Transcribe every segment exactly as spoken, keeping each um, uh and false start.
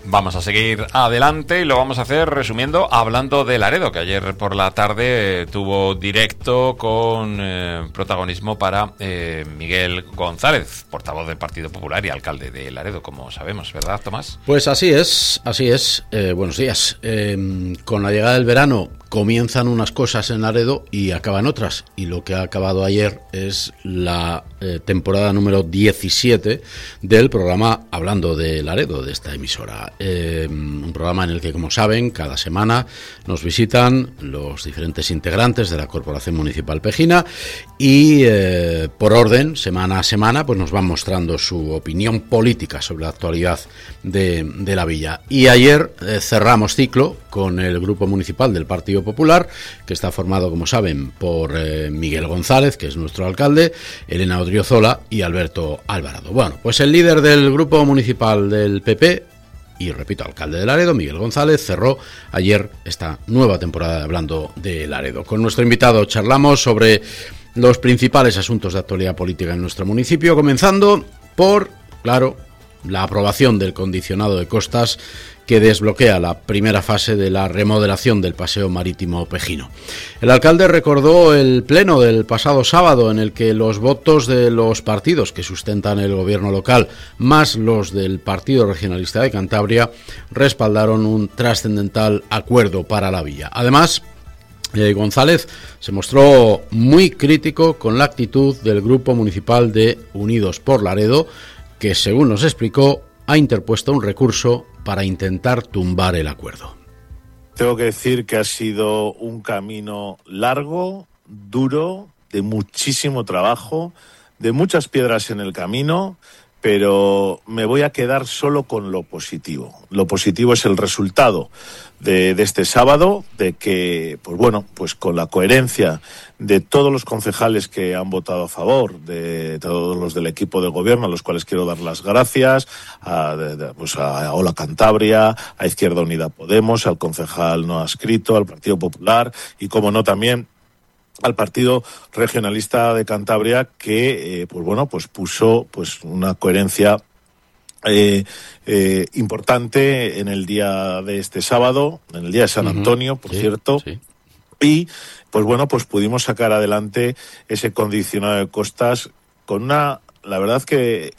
Vamos a seguir adelante y lo vamos a hacer resumiendo hablando de Laredo, que ayer por la tarde tuvo directo con eh, protagonismo para eh, Miguel González, portavoz del Partido Popular y alcalde de Laredo, como sabemos, ¿verdad, Tomás? Pues así es, así es. Eh, buenos días. Eh, con la llegada del verano comienzan unas cosas en Laredo y acaban otras. Y lo que ha acabado ayer es la eh, temporada número diecisiete del programa Hablando de Laredo, de esta emisora. Eh, un programa en el que, como saben, cada semana nos visitan los diferentes integrantes de la Corporación Municipal Pejina y eh, por orden, semana a semana, pues nos van mostrando su opinión política sobre la actualidad de, de la villa. Y ayer eh, cerramos ciclo con el Grupo Municipal del Partido Popular, que está formado, como saben, por eh, Miguel González, que es nuestro alcalde, Elena Odriozola y Alberto Alvarado. Bueno, pues el líder del Grupo Municipal del P P, y repito, alcalde de Laredo, Miguel González, cerró ayer esta nueva temporada de Hablando de Laredo. Con nuestro invitado charlamos sobre los principales asuntos de actualidad política en nuestro municipio, comenzando por, claro, la aprobación del condicionado de costas que desbloquea la primera fase de la remodelación del paseo marítimo pejino. El alcalde recordó el pleno del pasado sábado en el que los votos de los partidos que sustentan el gobierno local, más los del Partido Regionalista de Cantabria, respaldaron un trascendental acuerdo para la villa. Además, eh, González se mostró muy crítico con la actitud del Grupo Municipal de Unidos por Laredo, que, según nos explicó, ha interpuesto un recurso para intentar tumbar el acuerdo. Tengo que decir que ha sido un camino largo, duro, de muchísimo trabajo, de muchas piedras en el camino, pero me voy a quedar solo con lo positivo. Lo positivo es el resultado de, de este sábado, de que, pues bueno, pues con la coherencia de todos los concejales que han votado a favor, de todos los del equipo de gobierno, a los cuales quiero dar las gracias, a, de, de, pues a Hola Cantabria, a Izquierda Unida Podemos, al concejal no adscrito, al Partido Popular y, como no, también al Partido Regionalista de Cantabria, que eh, pues bueno, pues puso pues una coherencia eh, eh, importante en el día de este sábado, en el día de San Antonio, por sí, cierto, sí. Y pues bueno, pues pudimos sacar adelante ese condicionado de costas con una, la verdad que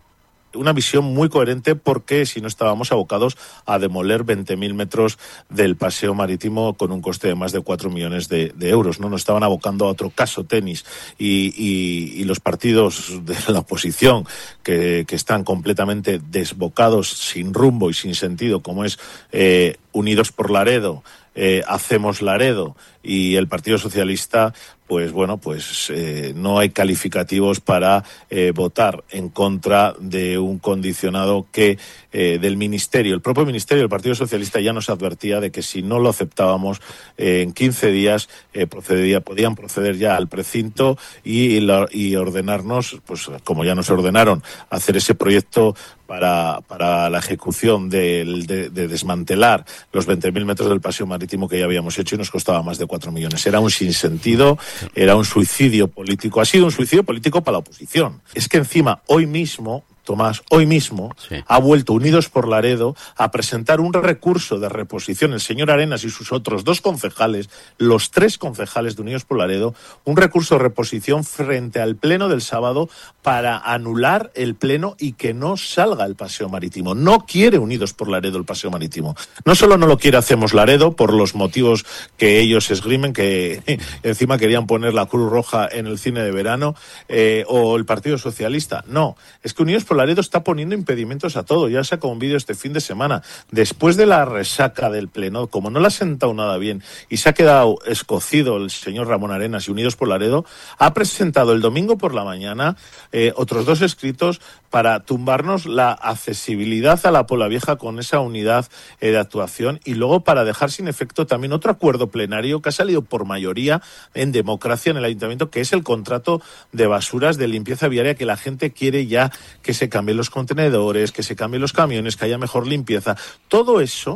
una visión muy coherente, porque si no estábamos abocados a demoler veinte mil metros del paseo marítimo con un coste de más de cuatro millones de, de euros, ¿no? Nos estaban abocando a otro caso tenis y, y, y los partidos de la oposición que, que están completamente desbocados, sin rumbo y sin sentido, como es eh, Unidos por Laredo, eh, Hacemos Laredo y el Partido Socialista, pues bueno, pues eh, no hay calificativos para eh, votar en contra de un condicionado que eh, del Ministerio, el propio Ministerio del Partido Socialista ya nos advertía de que si no lo aceptábamos eh, en quince días eh, procedía, podían proceder ya al precinto y, y, la, y ordenarnos, pues como ya nos ordenaron, hacer ese proyecto para, para la ejecución de, de, de desmantelar los veinte mil metros del paseo marítimo que ya habíamos hecho y nos costaba más de cuatro millones. Era un sinsentido, era un suicidio político. Ha sido un suicidio político para la oposición. Es que encima, hoy mismo, Tomás, hoy mismo sí. ha vuelto Unidos por Laredo a presentar un recurso de reposición, el señor Arenas y sus otros dos concejales, los tres concejales de Unidos por Laredo, un recurso de reposición frente al pleno del sábado para anular el pleno y que no salga el paseo marítimo. No quiere Unidos por Laredo el paseo marítimo. No solo no lo quiere Hacemos Laredo por los motivos que ellos esgrimen, que encima querían poner la Cruz Roja en el cine de verano, eh, o el Partido Socialista. No, es que Unidos por Laredo está poniendo impedimentos a todo. Ya sacó un vídeo este fin de semana. Después de la resaca del pleno, como no le ha sentado nada bien y se ha quedado escocido el señor Ramón Arenas y Unidos por Laredo, ha presentado el domingo por la mañana eh, otros dos escritos para tumbarnos la accesibilidad a la Pola Vieja con esa unidad eh, de actuación, y luego para dejar sin efecto también otro acuerdo plenario que ha salido por mayoría en democracia en el ayuntamiento, que es el contrato de basuras de limpieza viaria, que la gente quiere ya que se cambien los contenedores, que se cambien los camiones, que haya mejor limpieza. Todo eso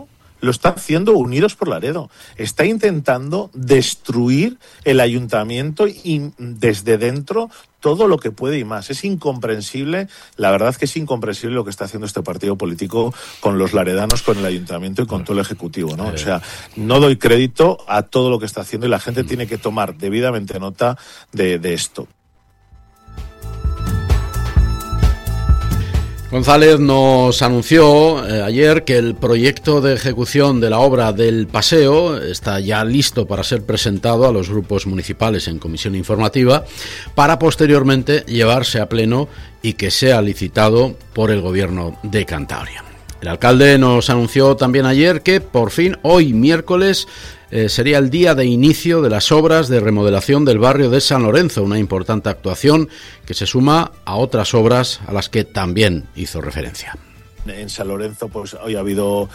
lo está haciendo Unidos por Laredo. Está intentando destruir el ayuntamiento y desde dentro todo lo que puede y más. Es incomprensible, la verdad que es incomprensible lo que está haciendo este partido político con los laredanos, con el ayuntamiento y con todo el ejecutivo, ¿no? O sea, no doy crédito a todo lo que está haciendo y la gente tiene que tomar debidamente nota de, de esto. González nos anunció eh, ayer que el proyecto de ejecución de la obra del paseo está ya listo para ser presentado a los grupos municipales en comisión informativa para posteriormente llevarse a pleno y que sea licitado por el Gobierno de Cantabria. El alcalde nos anunció también ayer que por fin hoy miércoles eh, sería el día de inicio de las obras de remodelación del barrio de San Lorenzo, una importante actuación que se suma a otras obras a las que también hizo referencia. En San Lorenzo, pues hoy ha habido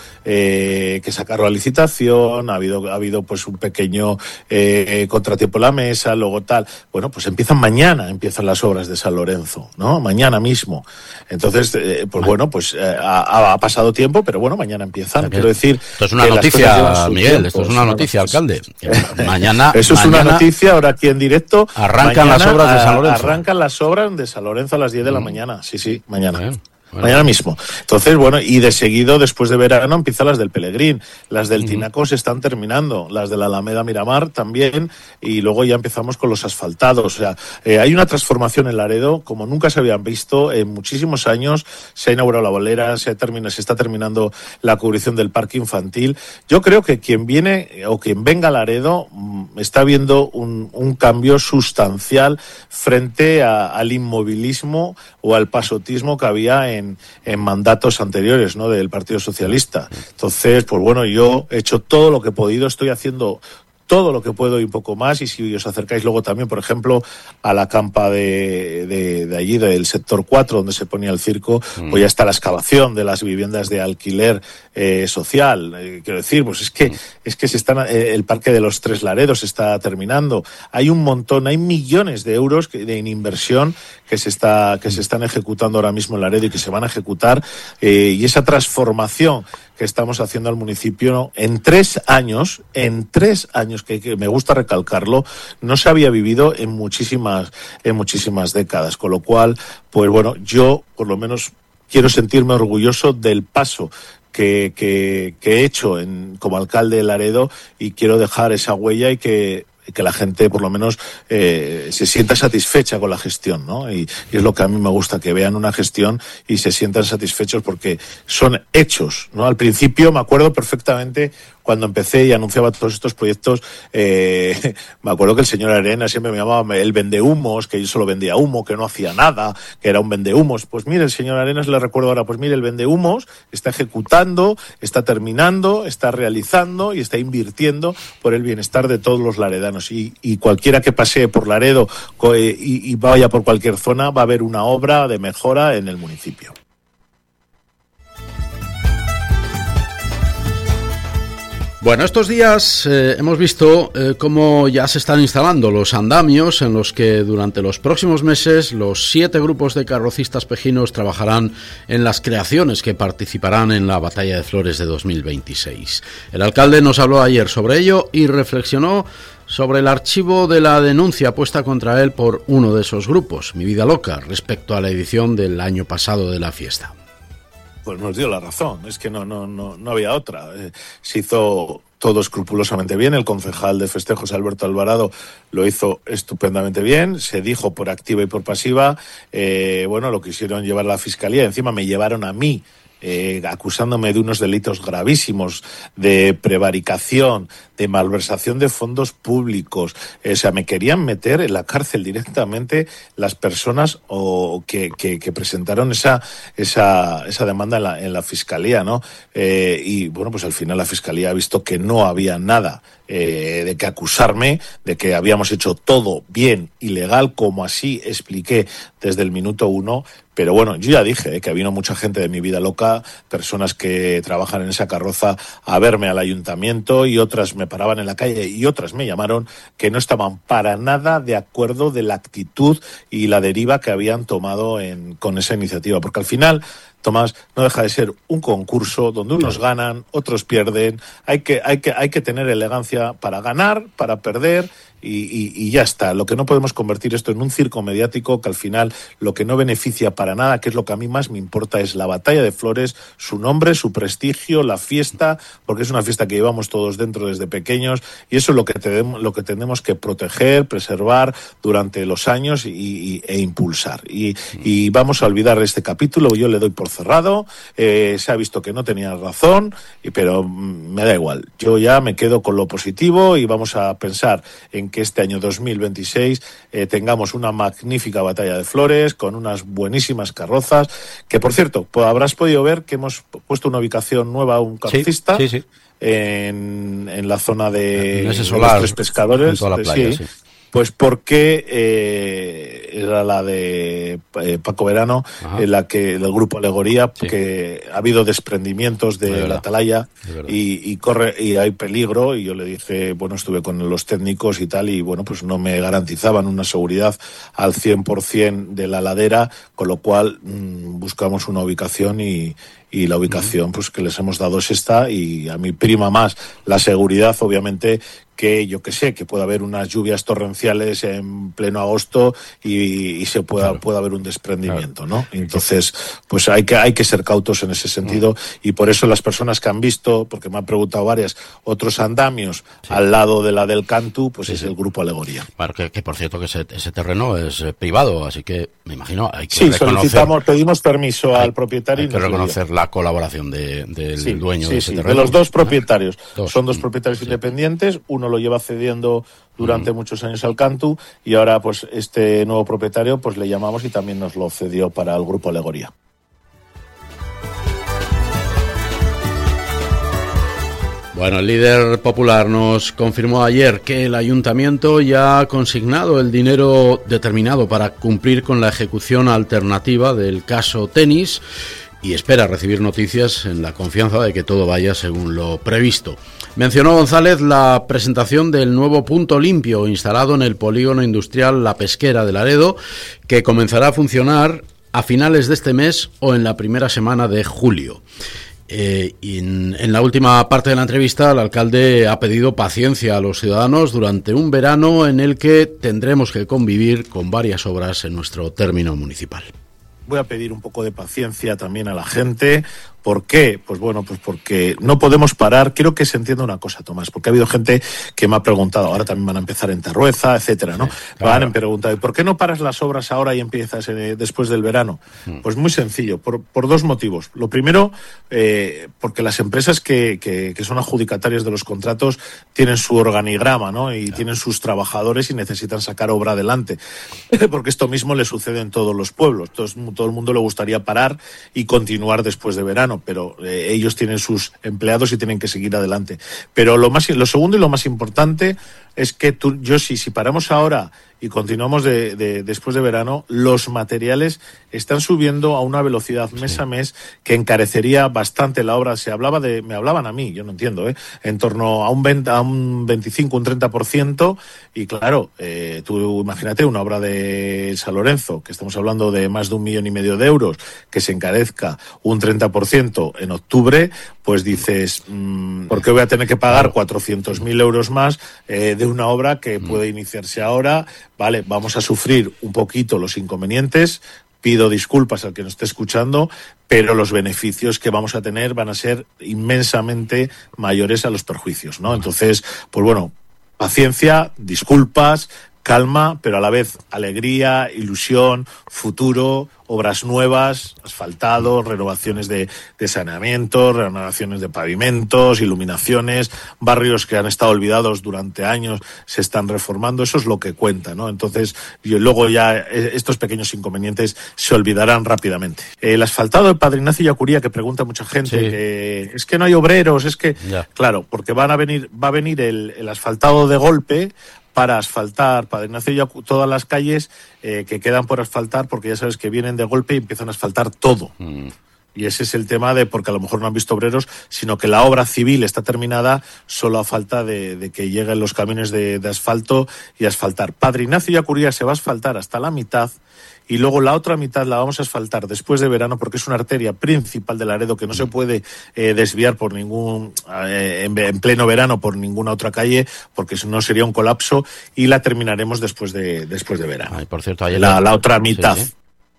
eh, que sacar la licitación, ha habido ha habido pues un pequeño eh, contratiempo en la mesa, luego tal. Bueno, pues empiezan mañana, empiezan las obras de San Lorenzo, ¿no? Mañana mismo. Entonces, eh, pues bueno, pues eh, ha, ha pasado tiempo, pero bueno, mañana empiezan. Quiero decir, esto es una noticia, Miguel, tiempo, esto es una noticia, pues, alcalde. Mañana. Eso es mañana una noticia, ahora aquí en directo. Arrancan mañana, las obras de San Lorenzo. Arrancan las obras de San Lorenzo a las diez de la mm. mañana. Sí, sí, mañana. Bien. Bueno. Mañana mismo. Entonces, bueno, y de seguido, después de verano, empiezan las del Pelegrín. Las del uh-huh. Tinaco se están terminando. Las de la Alameda Miramar también. Y luego ya empezamos con los asfaltados. O sea, eh, hay una transformación en Laredo como nunca se habían visto en muchísimos años. Se ha inaugurado la bolera, se, ha terminado, se está terminando la cubrición del parque infantil. Yo creo que quien viene o quien venga a Laredo mmm, está viendo un, un cambio sustancial frente a, al inmovilismo o al pasotismo que había en En, en mandatos anteriores, ¿no?, del Partido Socialista. Entonces, pues bueno, yo he hecho todo lo que he podido, estoy haciendo todo lo que puedo y un poco más, y si os acercáis luego también, por ejemplo, a la campa de, de, de allí, del sector cuatro, donde se ponía el circo, mm. pues ya está la excavación de las viviendas de alquiler eh, social. Eh, quiero decir, pues es que, mm. es que se están, eh, el Parque de los Tres Laredos está terminando. Hay un montón, hay millones de euros que, de, en inversión que se está, que se están ejecutando ahora mismo en Laredo y que se van a ejecutar, eh, y esa transformación que estamos haciendo al municipio, ¿no?, en tres años, en tres años, que, que me gusta recalcarlo, no se había vivido en muchísimas, en muchísimas décadas, con lo cual, pues bueno, yo por lo menos quiero sentirme orgulloso del paso que, que, que he hecho en, como alcalde de Laredo, y quiero dejar esa huella y que que la gente por lo menos eh, se sienta satisfecha con la gestión, ¿no? Y, y es lo que a mí me gusta, que vean una gestión y se sientan satisfechos porque son hechos, ¿no? Al principio me acuerdo perfectamente cuando empecé y anunciaba todos estos proyectos, eh, me acuerdo que el señor Arena siempre me llamaba el vendehumos, que yo solo vendía humo, que no hacía nada, que era un vendehumos. Pues mire, el señor Arenas, le recuerdo ahora, pues mire, el vendehumos está ejecutando, está terminando, está realizando y está invirtiendo por el bienestar de todos los laredanos. Y, y cualquiera que pasee por Laredo y, y vaya por cualquier zona, va a haber una obra de mejora en el municipio. Bueno, estos días eh, hemos visto eh, cómo ya se están instalando los andamios en los que durante los próximos meses los siete grupos de carrocistas pejinos trabajarán en las creaciones que participarán en la Batalla de Flores de dos mil veintiséis. El alcalde nos habló ayer sobre ello y reflexionó sobre el archivo de la denuncia puesta contra él por uno de esos grupos, Mi Vida Loca, respecto a la edición del año pasado de la fiesta. Pues nos dio la razón, es que no, no, no, no había otra. Eh, se hizo todo escrupulosamente bien, el concejal de festejos, Alberto Alvarado, lo hizo estupendamente bien, se dijo por activa y por pasiva, eh, bueno, lo quisieron llevar a la fiscalía, encima me llevaron a mí, Eh, acusándome de unos delitos gravísimos de prevaricación, de malversación de fondos públicos. Eh, o sea, me querían meter en la cárcel directamente las personas o que, que, que presentaron esa, esa, esa demanda en la, en la fiscalía, ¿no? Eh, y bueno, pues al final la fiscalía ha visto que no había nada eh, de que acusarme, de que habíamos hecho todo bien y legal, como así expliqué desde el minuto uno. Pero bueno, yo ya dije eh, que vino mucha gente de Mi Vida Loca, personas que trabajan en esa carroza, a verme al ayuntamiento, y otras me paraban en la calle y otras me llamaron que no estaban para nada de acuerdo de la actitud y la deriva que habían tomado en, con esa iniciativa. Porque al final Tomás, no deja de ser un concurso donde unos ganan, otros pierden. Hay que, hay que, hay que tener elegancia para ganar, para perder. Y, y, y ya está. Lo que no podemos convertir esto en un circo mediático que al final lo que no beneficia para nada, que es lo que a mí más me importa, es la batalla de Flores, su nombre, su prestigio, la fiesta, porque es una fiesta que llevamos todos dentro desde pequeños y eso es lo que tenemos, lo que tenemos que proteger, preservar durante los años y, y, e impulsar. Y, y vamos a olvidar este capítulo, yo le doy por cerrado, eh, se ha visto que no tenía razón, y, pero me da igual. Yo ya me quedo con lo positivo y vamos a pensar en que este año dos mil veintiséis eh, tengamos una magnífica batalla de Flores con unas buenísimas carrozas, que por cierto, pues, habrás podido ver que hemos puesto una ubicación nueva a un carrocista sí, sí, sí. En, en la zona de, en ese solar, de los Tres Pescadores, la playa, sí. sí. Pues porque eh, era la de eh, Paco Verano, en la que el grupo Alegoría, sí. que ha habido desprendimientos de, de la atalaya y, y corre y hay peligro. Y yo le dije, bueno, estuve con los técnicos y tal, y bueno, pues no me garantizaban una seguridad al cien por ciento de la ladera, con lo cual mmm, buscamos una ubicación y, y la ubicación pues que les hemos dado es esta, y a mi prima más la seguridad, obviamente, que yo que sé, que pueda haber unas lluvias torrenciales en pleno agosto y, y se pueda, claro. pueda haber un desprendimiento, claro. ¿no? Entonces, pues hay que, hay que ser cautos en ese sentido, y por eso las personas que han visto, porque me han preguntado varias, otros andamios sí. al lado de la del Cantu, pues sí, es sí. el grupo Alegoría. Claro, que, que por cierto que ese, ese terreno es eh, privado, así que me imagino hay que sí, reconocer... solicitamos, pedimos permiso hay, al propietario. Hay que reconocer la colaboración de, del sí, dueño sí, de ese sí, terreno. de los dos propietarios. Dos. Son dos propietarios sí. independientes, uno lo lleva cediendo durante mm. muchos años al Cantu, y ahora pues este nuevo propietario pues le llamamos y también nos lo cedió para el grupo Alegoría. Bueno, el líder popular nos confirmó ayer que el ayuntamiento ya ha consignado el dinero determinado para cumplir con la ejecución alternativa del caso Tenis y espera recibir noticias en la confianza de que todo vaya según lo previsto. Mencionó González la presentación del nuevo punto limpio instalado en el polígono industrial La Pesquera de Laredo, que comenzará a funcionar a finales de este mes o en la primera semana de julio. Eh, y en, en la última parte de la entrevista, el alcalde ha pedido paciencia a los ciudadanos durante un verano en el que tendremos que convivir con varias obras en nuestro término municipal. Voy a pedir un poco de paciencia también a la gente. ¿Por qué? Pues bueno, pues porque no podemos parar. Quiero que se entienda una cosa, Tomás, porque ha habido gente que me ha preguntado, ahora también van a empezar en Terrueza, etcétera, ¿no? Sí, claro. Van a preguntar, ¿por qué no paras las obras ahora y empiezas eh, después del verano? Mm. Pues muy sencillo, por, por dos motivos. Lo primero, eh, porque las empresas que, que, que son adjudicatarias de los contratos tienen su organigrama, ¿no? Y claro. tienen sus trabajadores y necesitan sacar obra adelante. Porque esto mismo le sucede en todos los pueblos. Entonces, todo el mundo le gustaría parar y continuar después de verano, pero eh, ellos tienen sus empleados y tienen que seguir adelante. Pero lo más, lo segundo y lo más importante es que tú, yo sí, si paramos ahora y continuamos de, de, después de verano, los materiales están subiendo a una velocidad mes sí. a mes que encarecería bastante la obra. Se hablaba de, me hablaban a mí, yo no entiendo, ¿eh? en torno a un, veinte, a un veinticinco, un treinta por ciento, y claro, eh, tú imagínate una obra de San Lorenzo, que estamos hablando de más de un millón y medio de euros, que se encarezca un treinta por ciento en octubre, pues dices, mmm, ¿por qué voy a tener que pagar cuatrocientos mil euros más eh, de una obra que puede iniciarse ahora? Vale, vamos a sufrir un poquito los inconvenientes, pido disculpas al que nos esté escuchando, pero los beneficios que vamos a tener van a ser inmensamente mayores a los perjuicios, ¿no? Entonces, pues bueno, paciencia, disculpas, calma, pero a la vez alegría, ilusión, futuro, obras nuevas, asfaltado, renovaciones de, de saneamiento, renovaciones de pavimentos, iluminaciones, barrios que han estado olvidados durante años se están reformando. Eso es lo que cuenta, ¿no? Entonces, y luego ya estos pequeños inconvenientes se olvidarán rápidamente. El asfaltado de Padre Ignacio y Acuría, que pregunta mucha gente, sí. que es que no hay obreros, es que, ya. claro, porque van a venir, va a venir el, el asfaltado de golpe para asfaltar, Padre Ignacio y Acuría, todas las calles eh, que quedan por asfaltar, porque ya sabes que vienen de golpe y empiezan a asfaltar todo. Mm. Y ese es el tema de, porque a lo mejor no han visto obreros, sino que la obra civil está terminada, solo a falta de, de que lleguen los camiones de, de asfalto y asfaltar. Padre Ignacio y Acuría se va a asfaltar hasta la mitad y luego la otra mitad la vamos a asfaltar después de verano, porque es una arteria principal de Laredo que no se puede eh, desviar por ningún eh, en, en pleno verano por ninguna otra calle, porque si no sería un colapso, y la terminaremos después de después de verano. Ay, por cierto, ayer la, la otra mitad. Sí, sí.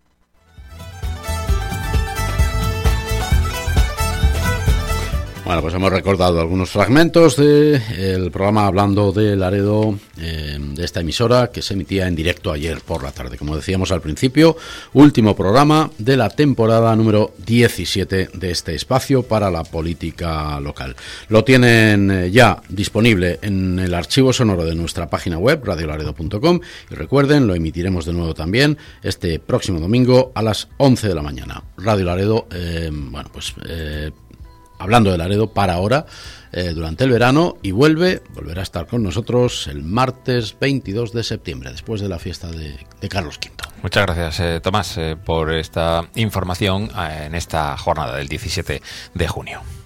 Bueno, pues hemos recordado algunos fragmentos del programa Hablando de Laredo, eh, de esta emisora, que se emitía en directo ayer por la tarde. Como decíamos al principio, último programa de la temporada número diecisiete de este espacio para la política local. Lo tienen ya disponible en el archivo sonoro de nuestra página web, radio laredo punto com, y recuerden, lo emitiremos de nuevo también este próximo domingo a las once de la mañana. Radio Laredo, eh, bueno, pues... Eh, Hablando de Laredo para ahora, eh, durante el verano, y vuelve, volverá a estar con nosotros el martes veintidós de septiembre, después de la fiesta de, de Carlos quinto. Muchas gracias, eh, Tomás, eh, por esta información eh, en esta jornada del diecisiete de junio.